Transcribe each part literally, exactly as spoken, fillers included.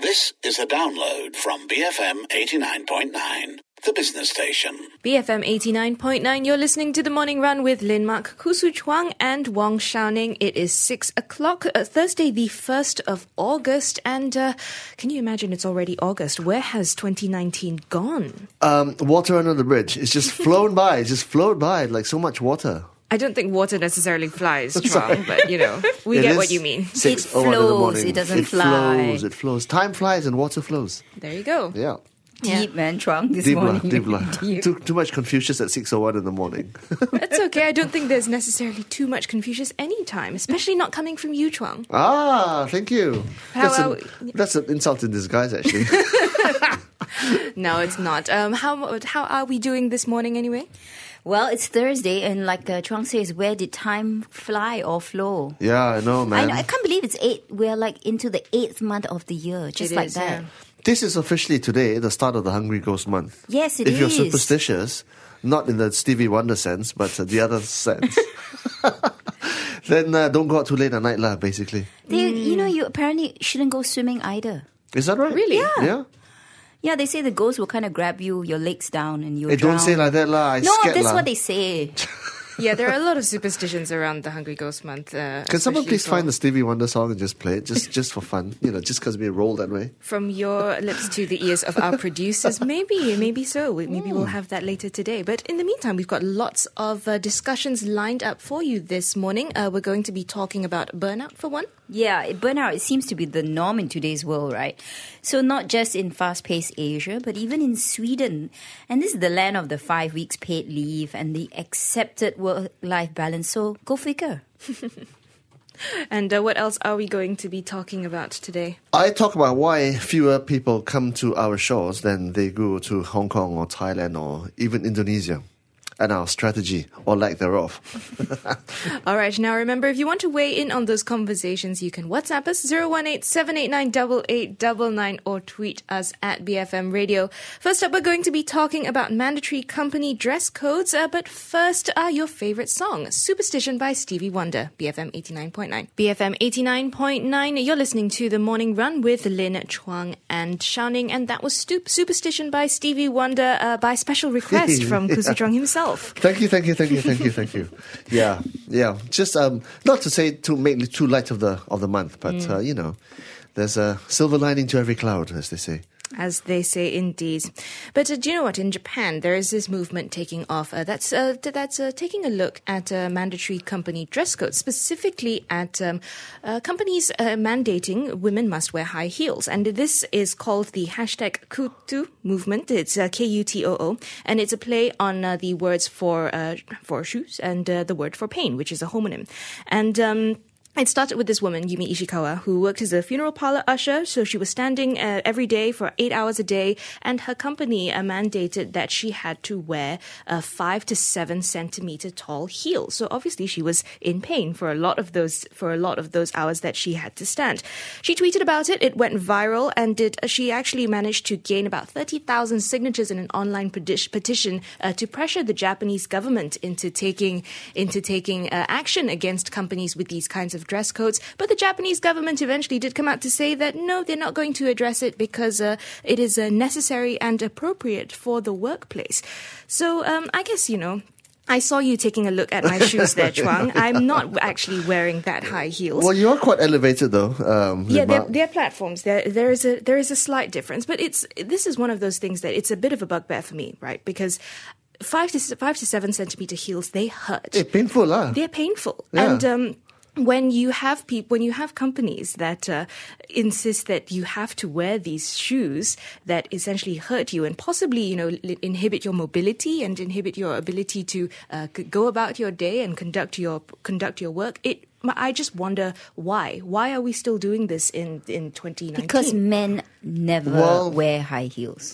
This is a download from B F M eighty-nine point nine, the business station. B F M eighty-nine point nine, you're listening to The Morning Run with Lin Mak, Khoo Soo Chuang and Wong Xiaoning. It is six o'clock, uh, Thursday the first of August, and uh, can you imagine it's already August? Where has twenty nineteen gone? Um, water under the bridge. It's just flown by. It's just flowed by like so much water. I don't think water necessarily flies, Chuang, but you know, we It get is what you mean. six It oh one in the flows, morning. it doesn't it fly. flows, it flows. Time flies and water flows. There you go. Yeah. Deep, man, Chuang, this Deep lah, morning. deep lah. Deep. Too, too much Confucius at six oh one in the morning. That's okay. I don't think there's necessarily too much Confucius anytime, especially not coming from you, Chuang. Ah, thank you. How that's, are an, we- that's an insult in disguise, actually. No, it's not. Um, how how are we doing this morning anyway? Well, it's Thursday, and like uh, Chuang says, where did time fly or flow? Yeah, I know, I, man. know, I can't believe it's eight. We're like into the eighth month of the year, just It like is, that. yeah. This is officially today the start of the Hungry Ghost Month. Yes, it if is. you're superstitious, not in the Stevie Wonder sense, but uh, the other sense, then uh, don't go out too late at night, lah. Basically, They, You know, you apparently shouldn't go swimming either. is that right? Really? Yeah. Yeah. Yeah, they say the ghost will kind of grab you, your legs down, and you'll Hey, don't drown. say like that, lah. I No, scared, that's lah. what they say. Yeah, there are a lot of superstitions around the Hungry Ghost Month. Uh, Can someone especially please for- find the Stevie Wonder song and just play it, just just for fun? You know, just because we roll that way. From your lips to the ears of our producers, maybe, maybe so. Maybe we'll have that later today. But in the meantime, we've got lots of uh, discussions lined up for you this morning. Uh, we're going to be talking about burnout for one. Yeah, it- burnout, it seems to be the norm in today's world, right? So not just in fast-paced Asia, but even in Sweden. And this is the land of the five weeks paid leave and the accepted work-life balance. So go figure. And uh, what else are we going to be talking about today? I talk about why fewer people come to our shores than they go to Hong Kong or Thailand or even Indonesia, and our strategy or lack thereof. All right, now remember, if you want to weigh in on those conversations, you can WhatsApp us zero one eight seven eight nine eight eight nine nine or tweet us at B F M Radio. First up, we're going to be talking about mandatory company dress codes, uh, but first, uh, your favorite song, Superstition by Stevie Wonder, B F M eighty-nine point nine. B F M eighty-nine point nine, you're listening to The Morning Run with Lin, Chuang and Xiaoning, and that was Stoop Superstition by Stevie Wonder uh, by special request from Khoo Soo Chuang himself. Thank you, thank you, thank you, thank you, thank you. Yeah, yeah. Just um, not to say to make it too light of the of the month, but uh, you know, there's a silver lining to every cloud, as they say. As they say, indeed. But uh, do you know what? In Japan, there is this movement taking off uh, that's uh, th- that's uh, taking a look at uh, mandatory company dress codes, specifically at um, uh, companies uh, mandating women must wear high heels. And this is called the hashtag Kutu movement. It's uh, K U T O O. And it's a play on uh, the words for uh, for shoes and uh, the word for pain, which is a homonym. And um it started with this woman, Yumi Ishikawa, who worked as a funeral parlor usher. So she was standing uh, every day for eight hours a day, and her company uh, mandated that she had to wear uh, five to seven centimeter tall heels. So obviously she was in pain for a lot of those for a lot of those hours that she had to stand. She tweeted about it. It went viral, and did uh, she actually managed to gain about thirty thousand signatures in an online peti- petition uh, to pressure the Japanese government into taking into taking uh, action against companies with these kinds of dress codes. But the Japanese government eventually did come out to say that no, they're not going to address it because uh, it is uh, necessary and appropriate for the workplace. So um, I guess, you know, I saw you taking a look at my shoes there, Chuang. I'm not actually wearing that high heels. Well, you are quite elevated, though. Um, Yeah, they're, Lin Mak. they're platforms. There, there is a there is a slight difference, but it's this is one of those things that it's a bit of a bugbear for me, right? Because five to five to seven centimeter heels, they hurt. Eh, painful, lah. They're painful, Yeah. and um, when you have people, when you have companies that uh, insist that you have to wear these shoes that essentially hurt you and possibly, you know, li- inhibit your mobility and inhibit your ability to uh, c- go about your day and conduct your conduct your work, it. I just wonder why. Why are we still doing this in in twenty nineteen? Because men never Well- wear high heels.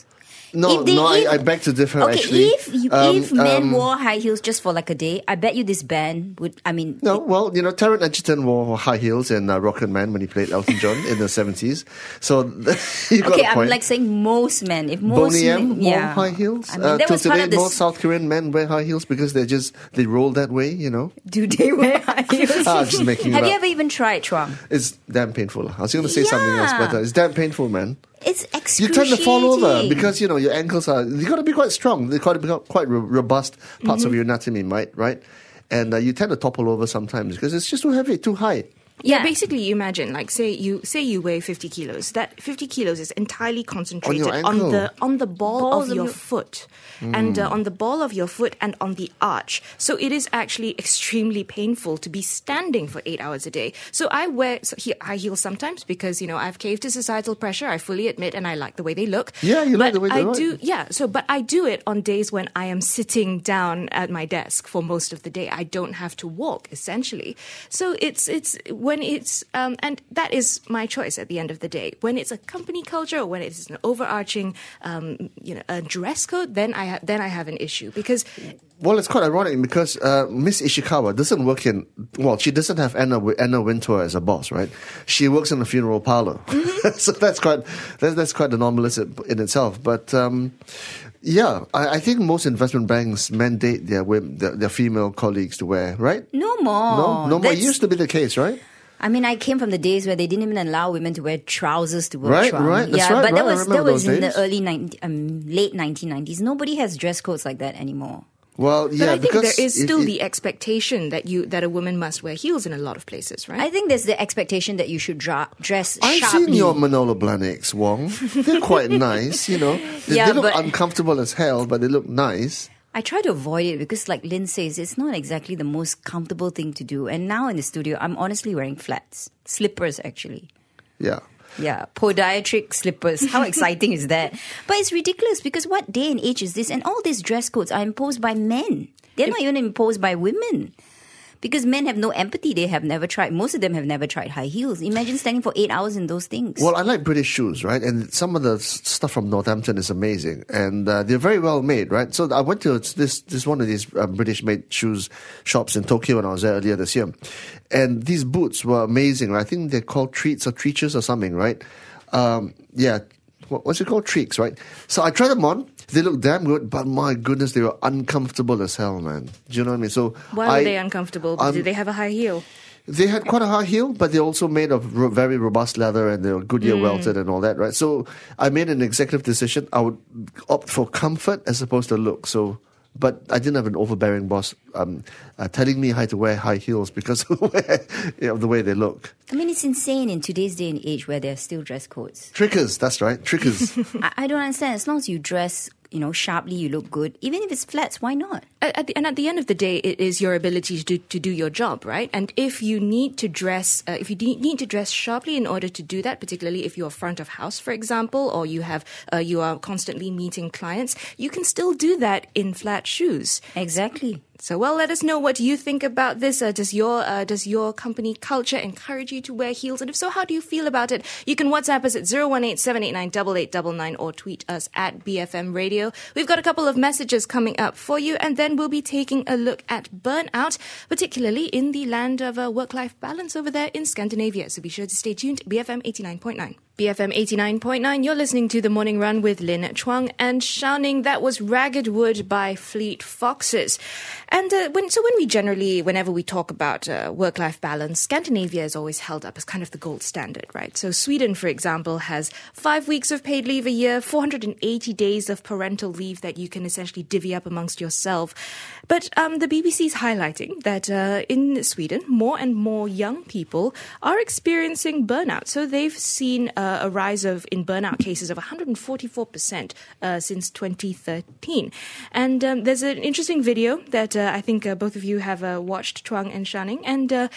No, If they- no, if- I, I beg to differ. Okay, actually, if you, Um, if men um, wore high heels just for like a day, I bet you this band would. I mean, No, well, you know, Taron Egerton wore high heels in uh, Rocket Man when he played Elton John in the seventies. So you got okay, a I'm point. like saying most men. If most Boney M men, wore yeah, high heels. I mean, uh, that till was part today, of the. most South Korean men wear high heels because they just they roll that way. You know, Do they wear high heels? Ah, I'm just making it Have you up. ever even tried, Chuang? it's damn painful. I was going to say something else, Yeah. but uh, it's damn painful, man. It's You excruciating. tend to fall over because you know your ankles are. You got to be quite strong. They got to be quite ro- robust parts Mm-hmm. of your anatomy, right? Right, and uh, you tend to topple over sometimes because it's just too heavy, too high. Yeah, Yeah. basically, you imagine, like, say you say you weigh fifty kilos. That fifty kilos is entirely concentrated On your on, ankle. the on the ball Balls of of your your- foot, and uh, on the ball of your foot and on the arch. So it is actually extremely painful to be standing for eight hours a day. So I wear so he, high heels sometimes because you know I've caved to societal pressure. I fully admit, and I like the way they look. Yeah, you like But the way they I look. do. Yeah. So, but I do it on days when I am sitting down at my desk for most of the day. I don't have to walk, essentially. So it's it's when it's um, and that is my choice at the end of the day. When it's a company culture or when it's an overarching um, you know a dress code, then I ha- then I have an issue because Well, it's quite ironic because uh, Miss Ishikawa doesn't work in. Well, she doesn't have Anna Wi- Anna Wintour as a boss, right? She works in a funeral parlor, so that's quite that's, that's quite anomalous in in itself. But um, yeah, I, I think most investment banks mandate their, wom- their their female colleagues to wear, right? No more. no, no more. It That's- used to be the case, right? I mean, I came from the days where they didn't even allow women to wear trousers to work. Right, Chuang. right, that's yeah, right, but that right, I was that remember was those in days. the early ninety, um, late nineteen nineties. Nobody has dress codes like that anymore. Well, but yeah, I think because there is it- still it- the expectation that you that a woman must wear heels in a lot of places, right? I think there's the expectation that you should dra- dress I've sharply. seen your Manolo Blahniks, Wong. They're quite nice, you know. They, Yeah, they look but- uncomfortable as hell, but they look nice. I try to avoid it because, like Lynn says, it's not exactly the most comfortable thing to do. And now in the studio, I'm honestly wearing flats, slippers actually. Yeah. Yeah, podiatric slippers. How exciting is that? But it's ridiculous because what day and age is this? And all these dress codes are imposed by men. They're not even imposed by women. Because men have no empathy. They have never tried. Most of them have never tried high heels. Imagine standing for eight hours in those things. Well, I like British shoes, right? And some of the s- stuff from Northampton is amazing, and uh, they're very well made, right? So I went to this this one of these uh, British made shoes shops in Tokyo when I was there earlier this year, and these boots were amazing. Right? I think they're called treats or treaches or something, right? Um, yeah, what, what's it called? Treeks, right? So I tried them on. They look damn good, but my goodness, they were uncomfortable as hell, man. Do you know what I mean? So Why I, were they uncomfortable? um, Did they have a high heel? They had quite a high heel, but they're also made of ro- very robust leather and they were Goodyear Mm. welted and all that, right? So I made an executive decision. I would opt for comfort as opposed to look. So, but I didn't have an overbearing boss um, uh, telling me how to wear high heels because of the way, you know, the way they look. I mean, it's insane in today's day and age where there are still dress codes. Trickers, that's right, trickers. I, I don't understand. As long as you dress, you know, sharply, you look good. Even if it's flats, why not? At, at the, and at the end of the day, it is your ability to do, to do your job, right? And if you need to dress, uh, if you de- need to dress sharply in order to do that, particularly if you're front of house, for example, or you have uh, you are constantly meeting clients, you can still do that in flat shoes. Exactly. So, well, let us know what you think about this. Uh, does your uh, does your company culture encourage you to wear heels? And if so, how do you feel about it? You can WhatsApp us at zero one eight seven eight nine eight eight nine nine or tweet us at B F M Radio. We've got a couple of messages coming up for you, and then we'll be taking a look at burnout, particularly in the land of uh, work-life balance over there in Scandinavia. So be sure to stay tuned. B F M eighty-nine point nine. B F M eighty-nine point nine, you're listening to The Morning Run with Lynn Chuang and Shouting. That was Ragged Wood by Fleet Foxes. And uh, when, so when we generally, whenever we talk about uh, work-life balance, Scandinavia is always held up as kind of the gold standard, right? So Sweden, for example, has five weeks of paid leave a year, four hundred eighty days of parental leave that you can essentially divvy up amongst yourself. But um, the B B C is highlighting that uh, in Sweden, more and more young people are experiencing burnout. So they've seen uh, a rise of in burnout cases of one hundred forty-four percent uh, since twenty thirteen. And um, there's an interesting video that uh, I think uh, both of you have uh, watched, Chuang and Shanning. And uh,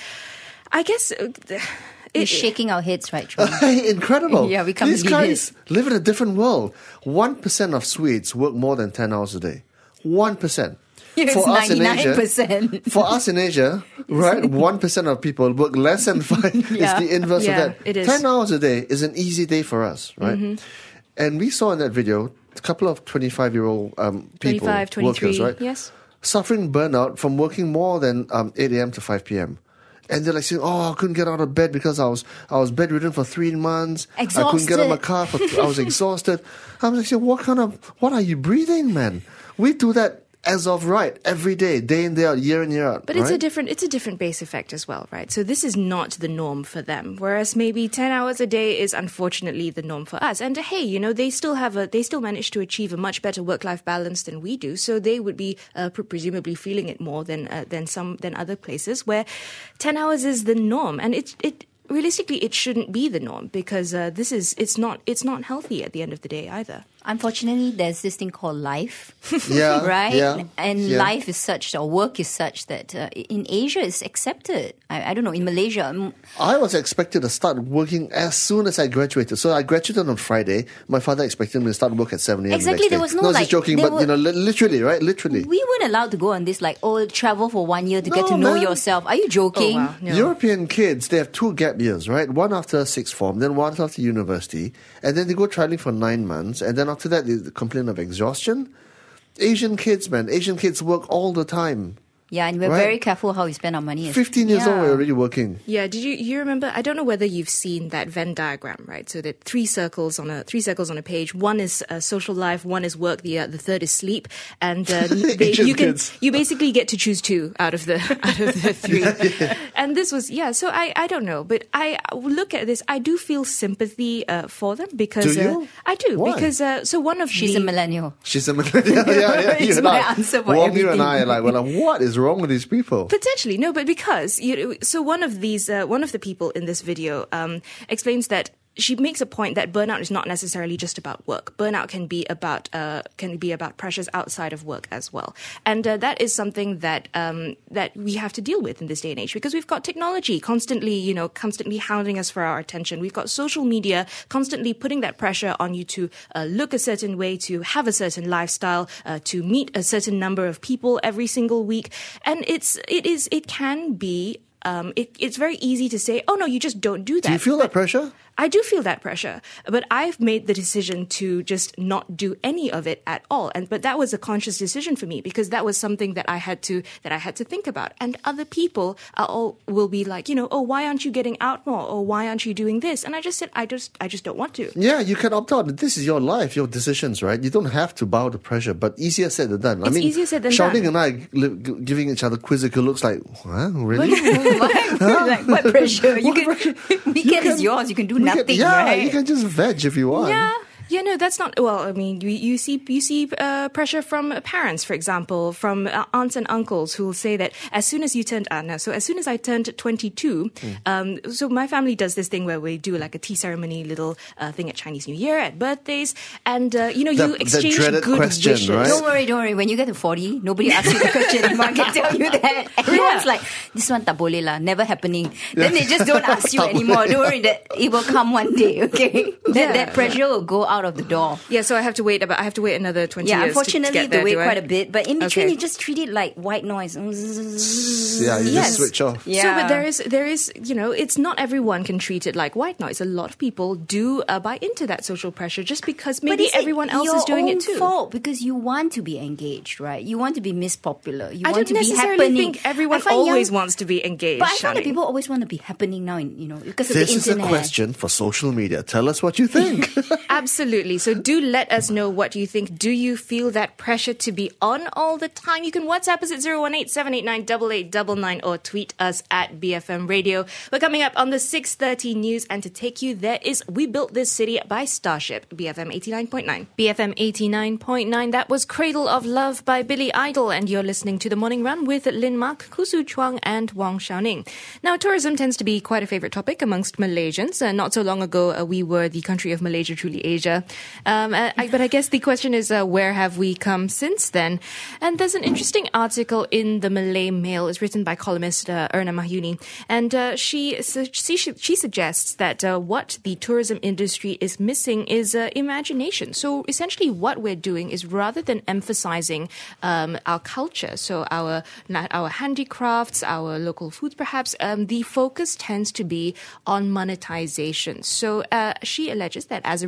I guess... Uh, We're it- shaking our heads, right, Chuang? Incredible. Yeah, we can't These believe guys live in a different world. one percent of Swedes work more than ten hours a day. one percent. It's For us in ninety-nine Asia, percent. for us in Asia, right, one percent of people work less than five. Yeah. It's the inverse Yeah, of that. it is. ten hours a day is an easy day for us, right? And we saw in that video a couple of twenty-five-year-old um, people, twenty-five, twenty-three, workers, right? yes. Suffering burnout from working more than um, eight a.m. to five p.m. And they're like saying, "Oh, I couldn't get out of bed because I was I was bedridden for three months. I couldn't get out of my car. For th- I was exhausted." I was like, saying, "What kind of what are you breathing, man? We do that as of right every day, day in day out, year in year out." But right? it's a different it's a different base effect as well, right? So this is not the norm for them, whereas maybe ten hours a day is unfortunately the norm for us. And uh, hey, you know, they still have a they still manage to achieve a much better work life balance than we do. So they would be uh, pre- presumably feeling it more than uh, than some than other places where ten hours is the norm, and it it. Realistically, it shouldn't be the norm because uh, this is it's not it's not healthy at the end of the day either. Unfortunately, there's this thing called life, Yeah, right? yeah, and yeah. life is such, or work is such that uh, in Asia it's accepted. I, I don't know, in Malaysia, um, I was expected to start working as soon as I graduated. So I graduated on Friday. My father expected me to start work at seven a.m. Exactly, the next there day. was no, I was like, just joking, there but you know, were- li- literally, right? Literally. we weren't allowed to go on this like, oh, travel for one year to get No, to know man. yourself. Are you joking? Oh wow, no. European kids, they have two gap years, right? One after sixth form, then one after university, and then they go traveling for nine months, and then after that they complain of exhaustion. Asian kids, man, Asian kids work all the time. Yeah, and we're Right. very careful how we spend our money. Fifteen years yeah. old, we're already working. Yeah, did you you remember? I don't know whether you've seen that Venn diagram, right? So that three circles on a three circles on a page. One is uh, social life, one is work, the uh, the third is sleep, and uh, they, Asian you can kids. you basically get to choose two out of the out of the three. And this was yeah. So I I don't know, but I look at this. I do feel sympathy uh, for them because Do you? Uh, I do Why? because uh, so one of She's the, a millennial. She's a millennial. yeah, yeah, yeah. It's you my and I, answer for Wong, you and everything. I are like, we're like, what is wrong with these people? Potentially, no, but because you know, so one of these, uh, one of the people in this video um, explains that she makes a point that burnout is not necessarily just about work. Burnout can be about uh, can be about pressures outside of work as well, and uh, that is something that um, that we have to deal with in this day and age because we've got technology constantly, you know, constantly hounding us for our attention. We've got social media constantly putting that pressure on you to uh, look a certain way, to have a certain lifestyle, uh, to meet a certain number of people every single week, and it's it is it can be. Um, it, it's very easy to say, oh, no, you just don't do that. Do you feel that pressure? I do feel that pressure, but I've made the decision to just not do any of it at all. And but that was a conscious decision for me because that was something that I had to that I had to think about. And other people are all will be like, you know, oh, why aren't you getting out more? Or why aren't you doing this? And I just said, I just I just don't want to. Yeah, you can opt out. This is your life, your decisions, right? You don't have to bow to pressure, but easier said than done. I It's mean, easier said than shouting done. and I li- g- giving each other quizzical looks like, huh? Really? like, what pressure? You What can, pressure? weekend You is can- yours. You can do we can- nothing, yeah, right? you can just veg if you want. Yeah. Yeah, no, that's not. Well, I mean, you, you see, you see uh, pressure from parents, for example, from uh, aunts and uncles who will say that as soon as you turned, uh, no, so as soon as I turned twenty-two, Mm. um, so my family does this thing where we do like a tea ceremony, little uh, thing at Chinese New Year, at birthdays, and uh, you know, The- you the exchange dreaded good question, wishes. right? Don't worry, don't worry. When you get to forty, nobody asks you the question anymore. I can tell you that. Everyone's like, this one tak boleh lah, never happening. Then they just don't ask you Tak anymore. boleh. Don't worry, that it will come one day, okay? That, Yeah. that pressure will go out of the door. Yeah, so I have to wait about. I have to wait another twenty Yeah, years. to- unfortunately, to, you get have to there, wait do I? quite a bit. But in between, Okay. you just treat it like white noise. Yeah, you Yes. just switch off. Yeah. So, but there is, there is, you know, it's not everyone can treat it like white noise. A lot of people do uh, buy into that social pressure just because But maybe is it everyone else your is doing own it too. fault because you want to be engaged, right? You want to be Miss Popular. You I want don't to be necessarily happening. think everyone I find always young- wants to be engaged. But I find that Shani. people always want to be happening now, in, you know, because of This the is a internet. question for social media. Tell us what you think. Absolutely. So do let us know what you think. Do you feel that pressure to be on all the time? You can WhatsApp us at zero one eight seven eight nine eight eight nine nine or tweet us at B F M Radio. We're coming up on the six thirty news, and to take you there is We Built This City by Starship, B F M eighty-nine point nine. B F M eighty-nine point nine, that was Cradle of Love by Billy Idol, and you're listening to The Morning Run with Lin Mak, Kusu Chuang and Wang Xiaoning. Now, tourism tends to be quite a favorite topic amongst Malaysians. Uh, not so long ago, uh, we were the country of Malaysia, truly Asia. Um, uh, I, but I guess the question is, uh, where have we come since then? And there's an interesting article in the Malay Mail. It's written by columnist uh, Erna Mahyuni, and uh, she, su- she she suggests that uh, what the tourism industry is missing is uh, imagination. So essentially, what we're doing is rather than emphasizing um, our culture, so our our handicrafts, our local foods, perhaps, um, the focus tends to be on monetization. So uh, she alleges that as a result, we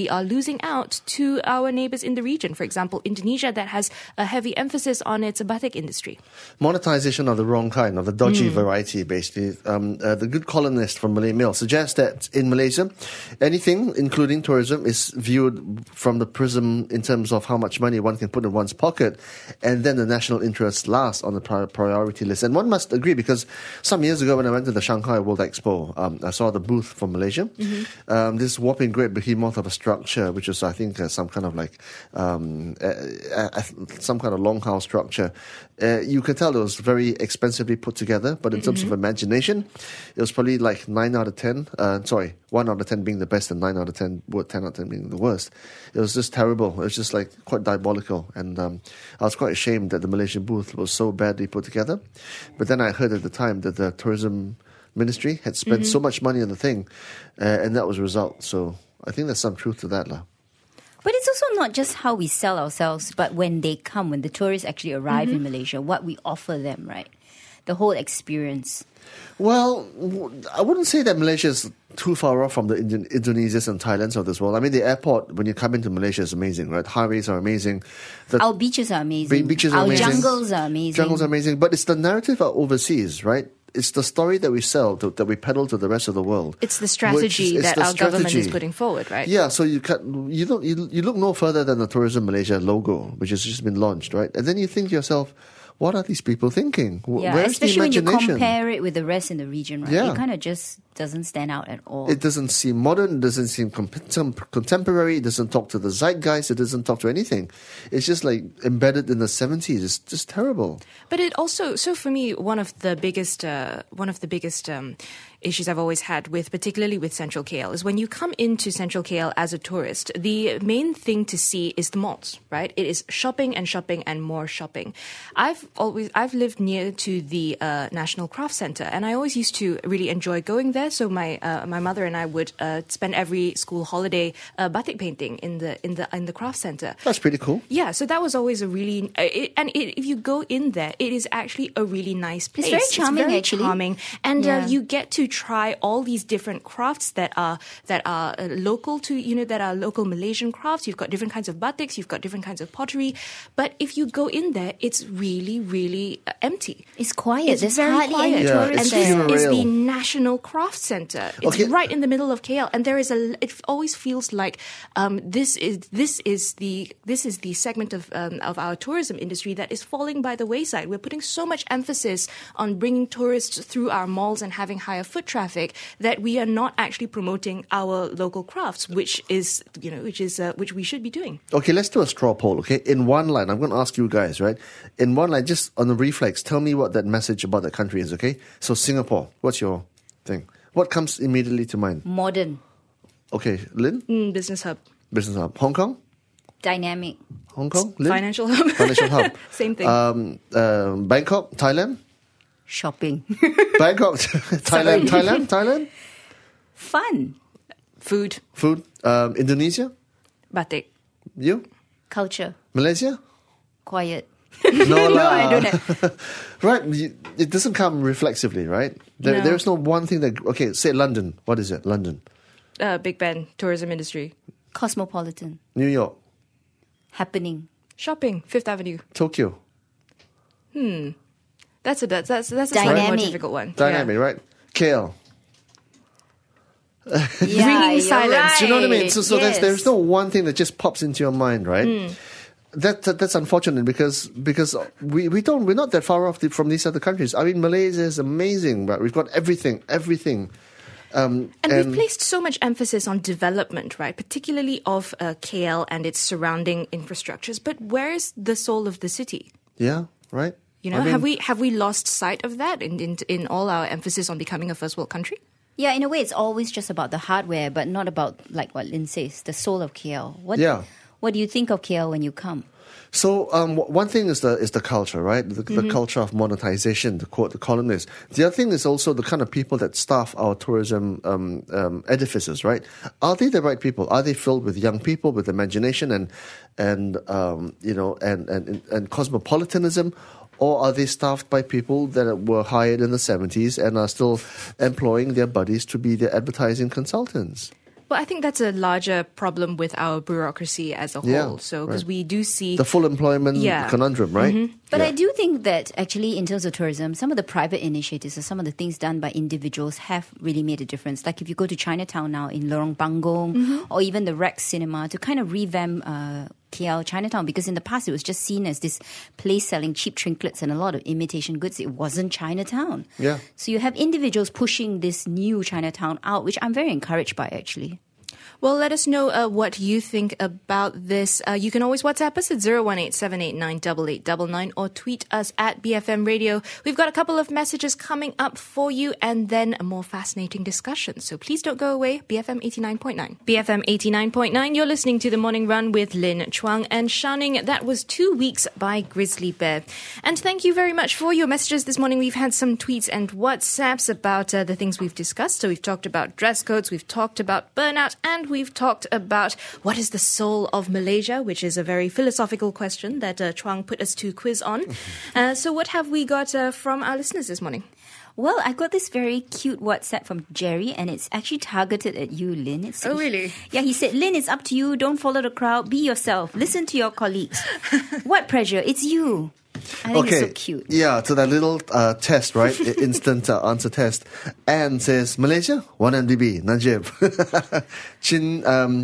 we are losing out to our neighbors in the region. For example, Indonesia, that has a heavy emphasis on its batik industry. Monetization of the wrong kind, of the dodgy mm. variety, basically. Um, uh, the Good Columnist from Malay Mail suggests that in Malaysia, anything, including tourism, is viewed from the prism in terms of how much money one can put in one's pocket, and then the national interest last on the pri- priority list. And one must agree, because some years ago when I went to the Shanghai World Expo, um, I saw the booth from Malaysia. Mm-hmm. Um, this whopping great behemoth of a structure, which was, I think, uh, some kind of like um, uh, uh, some kind of longhouse structure. Uh, you could tell it was very expensively put together, but in mm-hmm. terms of imagination, it was probably like nine out of ten. Uh, sorry, one out of ten being the best and nine out of ten, well, ten out of ten being the worst. It was just terrible. It was just like quite diabolical. And um, I was quite ashamed that the Malaysian booth was so badly put together. But then I heard at the time that the tourism ministry had spent mm-hmm. so much money on the thing, uh, and that was a result. So I think there's some truth to that, lah. But it's also not just how we sell ourselves, but when they come, when the tourists actually arrive mm-hmm. in Malaysia, what we offer them, right? The whole experience. Well, I wouldn't say that Malaysia is too far off from the Indo- Indonesias and Thailands of this world. I mean, the airport, when you come into Malaysia, is amazing, right? Highways are amazing. The Our beaches are amazing. Beaches are Our amazing. jungles are amazing. Jungles are amazing. But it's the narrative overseas, right? It's the story that we sell, to, that we peddle to the rest of the world. It's the strategy is, that the our strategy. government is putting forward, right? Yeah, so you can you don't you, you look no further than the Tourism Malaysia logo, which has just been launched, right? And then you think to yourself, what are these people thinking? Yeah, Where's especially the when you imagination? compare it with the rest in the region, right? Yeah. It kind of just doesn't stand out at all. It doesn't seem modern, it doesn't seem contem- contemporary, it doesn't talk to the zeitgeist, it doesn't talk to anything. It's just like embedded in the seventies. It's just terrible. But it also, so for me, one of the biggest, uh, one of the biggest um, issues I've always had with, particularly with Central K L, is when you come into Central K L as a tourist, the main thing to see is the malls, right? It is shopping and shopping and more shopping. I've always, I've lived near to the uh, National Craft Centre, and I always used to really enjoy going there. So my uh, my mother and I would uh, spend every school holiday uh, batik painting in the in the in the craft centre. That's pretty cool. Yeah, so that was always a really uh, it, and it, if you go in there, it is actually a really nice place. It's very charming, it's very actually. charming, and Yeah. uh, you get to try all these different crafts that are that are uh, local to you know that are local Malaysian crafts. You've got different kinds of batiks, you've got different kinds of pottery, but if you go in there, it's really really uh, empty. It's quiet. It's There's very hardly quiet, any Yeah, tourists it's and this there. funeral. is the Real. National Craft Centre. It's Okay. right in the middle of K L, and there is a. It always feels like um, this is this is the this is the segment of um, of our tourism industry that is falling by the wayside. We're putting so much emphasis on bringing tourists through our malls and having higher foot traffic that we are not actually promoting our local crafts, which is you know which is uh, which we should be doing. Okay, let's do a straw poll, okay? In one line, I'm going to ask you guys, right? In one line, just on the reflex, tell me what that message about that country is, okay? So Singapore, what's your thing? What comes immediately to mind? Modern, Okay, Lynn? Mm, business hub, Business hub. Hong Kong? dynamic, Hong Kong? Lynn? financial hub, Financial hub. Same thing. Um, um, Bangkok? Thailand? shopping, Bangkok? Thailand? Thailand? Thailand? fun, Food, Food? Um, Indonesia? batik. You? culture, Malaysia? quiet. No, No, lah. I don't have. Right, you- it doesn't come reflexively, right? There, No. There's no one thing that... Okay, say London. What is it? London. Uh, Big Ben, tourism industry, Cosmopolitan, New York. happening. shopping, Fifth Avenue. Tokyo. That's a that's that's that's a slightly more Dynamic. difficult one. Dynamic, right? K L. Yeah, Ringing you're silence. Do you know what I mean? right. So, so there's, Yes. there's no one thing that just pops into your mind, right? That, that that's unfortunate because because we, we don't we're not that far off the, from these other countries. I mean, Malaysia is amazing, right? We've got everything, everything. Um, And, we've placed so much emphasis on development, right? Particularly of uh, K L and its surrounding infrastructures. But where is the soul of the city? yeah, right. You know, I mean, have we have we lost sight of that in, in in all our emphasis on becoming a first world country? Yeah, in a way, it's always just about the hardware, but not about, like what Lynn says, the soul of K L. What, Yeah. What do you think of K L when you come? So um, w- one thing is the is the culture, right? The, the culture of monetization, to quote the columnist. The other thing is also the kind of people that staff our tourism um, um, edifices, right? Are they the right people? Are they filled with young people with imagination and and um, you know and, and and cosmopolitanism? Or are they staffed by people that were hired in the seventies and are still employing their buddies to be their advertising consultants? Well, I think that's a larger problem with our bureaucracy as a whole. Yeah, so, because right. we do see The full employment Yeah. conundrum, right? Mm-hmm. But Yeah. I do think that actually, in terms of tourism, some of the private initiatives or some of the things done by individuals have really made a difference. Like if you go to Chinatown now in Lorong Banggong Mm-hmm. or even the Rex Cinema to kind of revamp uh, K L Chinatown, because in the past it was just seen as this place selling cheap trinkets and a lot of imitation goods. It wasn't Chinatown. Yeah. So you have individuals pushing this new Chinatown out, which I'm very encouraged by actually. Well, let us know uh, what you think about this. Uh, you can always WhatsApp us at zero one eight seven eight nine eight eight nine nine or tweet us at B F M Radio. We've got a couple of messages coming up for you and then a more fascinating discussion. So please don't go away. B F M eighty-nine point nine. B F M eighty-nine point nine, you're listening to The Morning Run with Lynn Chuang and Shanning. That was Two Weeks by Grizzly Bear. And thank you very much for your messages this morning. We've had some tweets and WhatsApps about uh, the things we've discussed. So we've talked about dress codes, we've talked about burnout, and we've talked about what is the soul of Malaysia, which is a very philosophical question that uh, Chuang put us to quiz on. Uh, so what have we got uh, from our listeners this morning? Well, I got this very cute WhatsApp from Jerry, and it's actually targeted at you, Lynn. It's, Oh, really? Yeah, he said, Lynn, it's up to you. Don't follow the crowd. Be yourself. Listen to your colleagues. What pressure? It's you. I think Okay. it's so cute. Yeah, to that little uh, test, right? I- Instant uh, answer test. Anne says, Malaysia, one M D B, Najib. Chin, um,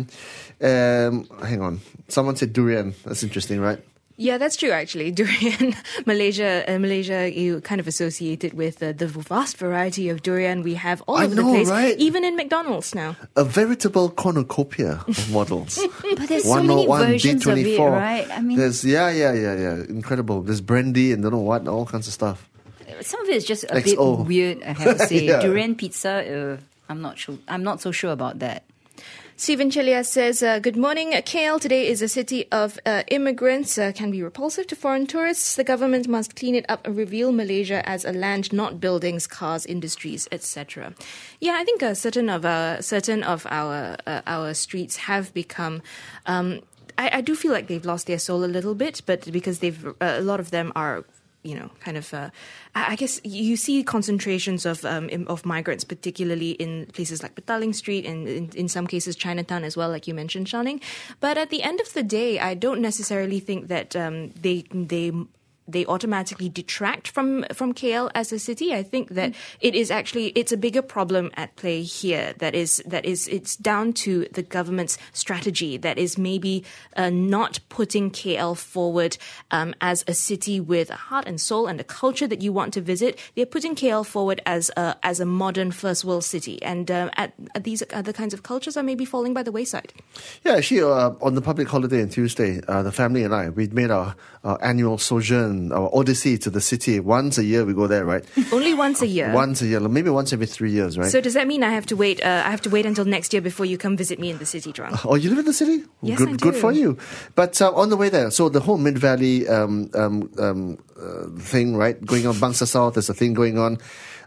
um, hang on. Someone said durian. That's interesting, right? Yeah, that's true, actually. Durian, Malaysia, uh, Malaysia, you kind of associate it with uh, the vast variety of durian we have all I over know, the place, right? even in McDonald's now. A veritable cornucopia of models. But there's so many versions of it, right? I mean, There's, yeah, yeah, yeah, yeah. Incredible. There's brandy and don't know what, all kinds of stuff. some of it is just a X O. bit weird, I have to say. Yeah. Durian pizza, uh, I'm not sure. I'm not so sure about that. Stephen Chelia says, uh, good morning. K L today is a city of uh, immigrants, uh, can be repulsive to foreign tourists. The government must clean it up and reveal Malaysia as a land, not buildings, cars, industries, et cetera. Yeah, I think uh, certain of uh, certain of our uh, our streets have become. Um, I, I do feel like they've lost their soul a little bit, but because they've uh, a lot of them are. You know, kind of, uh, I guess you see concentrations of um, of migrants, particularly in places like Petaling Street and in, in some cases Chinatown as well, like you mentioned, Shanning. But at the end of the day, I don't necessarily think that um, they they they automatically detract from from K L as a city. I think that it is actually it's a bigger problem at play here. That is that is it's down to the government's strategy that is maybe uh, not putting K L forward um, as a city with a heart and soul and a culture that you want to visit. They're putting K L forward as a as a modern first world city, and uh, at, at these other kinds of cultures are maybe falling by the wayside. Yeah, actually, uh, on the public holiday on Tuesday, uh, the family and I, we made our, our annual sojourn, our odyssey to the city. Once a year we go there, right? Only once a year. Once a year, maybe once every three years, right? So does that mean I have to wait? Uh, I have to wait until next year before you come visit me in the city, Drunk? Oh, you live in the city? Yes, good, I do. Good for you. But uh, on the way there, so the whole Mid Valley um, um, um, uh, thing, right, going on. Bangsa South, there's a thing going on.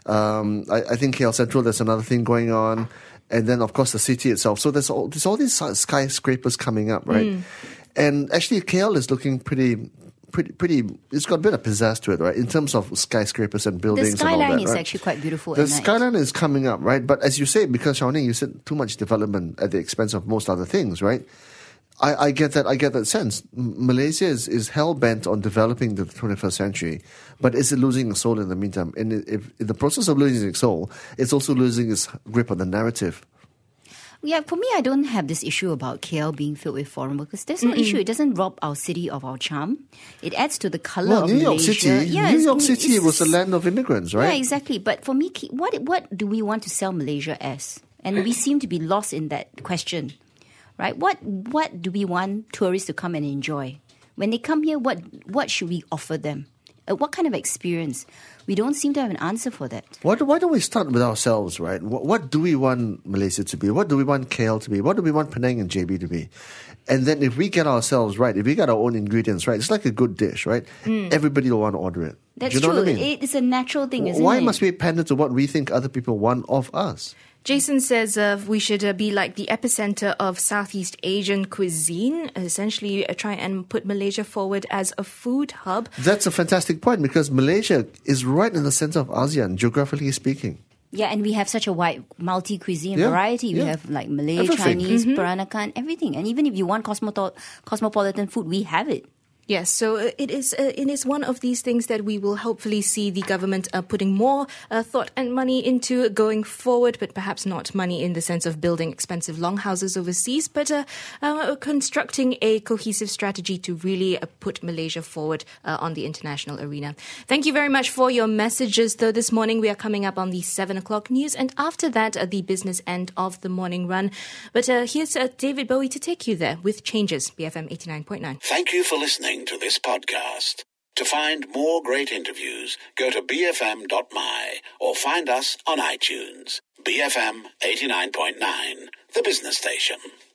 Um, I, I think K L Central, there's another thing going on. And then, of course, the city itself. So there's all, there's all these skyscrapers coming up, right? Mm. And actually, K L is looking pretty... Pretty, pretty. It's got a bit of pizzazz to it, right? In terms of skyscrapers and The buildings and all skyline that, is right? actually quite beautiful The at night. skyline is coming up, right? But as you say, because Shawnee, you said too much development at the expense of most other things, right? I, I get that. I get that sense. M- Malaysia is, is hell bent on developing the twenty-first century, but is it losing its soul in the meantime? And if in the process of losing its soul, it's also losing its grip on the narrative. Yeah, for me, I don't have this issue about K L being filled with foreign workers. There's no issue. It doesn't rob our city of our charm. It adds to the color Well, of New York Malaysia. City, Yeah, New it's- York it's- City was a land of immigrants, right? Yeah, exactly. But for me, K- what what do we want to sell Malaysia as? And we seem to be lost in that question, right? What what do we want tourists to come and enjoy? When they come here, what what should we offer them? Uh, what kind of experience? We don't seem to have an answer for that. Why, do, why don't we start with ourselves, right? What, what do we want Malaysia to be? What do we want K L to be? What do we want Penang and J B to be? And then if we get ourselves right, if we get our own ingredients right, it's like a good dish, right? Everybody will want to order it. That's do you know true. what I mean? It is a natural thing, isn't Why it? must we pander to what we think other people want of us? Jason says uh, we should uh, be like the epicenter of Southeast Asian cuisine, essentially uh, try and put Malaysia forward as a food hub. That's a fantastic point because Malaysia is right in the center of ASEAN, geographically speaking. Yeah, and we have such a wide multi-cuisine Yeah, variety. We yeah. have like Malay, Everything. Chinese, Peranakan, everything. And even if you want cosmoto- cosmopolitan food, we have it. Yes, so uh, it is uh, it is one of these things that we will hopefully see the government uh, putting more uh, thought and money into going forward, but perhaps not money in the sense of building expensive longhouses overseas, but uh, uh, constructing a cohesive strategy to really uh, put Malaysia forward uh, on the international arena. Thank you very much for your messages, though. This morning we are coming up on the seven o'clock news, and after that, uh, the business end of the morning run. But uh, here's uh, David Bowie to take you there with Changes, B F M eighty-nine point nine. Thank you for listening to this podcast. To find more great interviews, go to b f m dot m y or find us on iTunes. B F M eighty-nine point nine, the business station.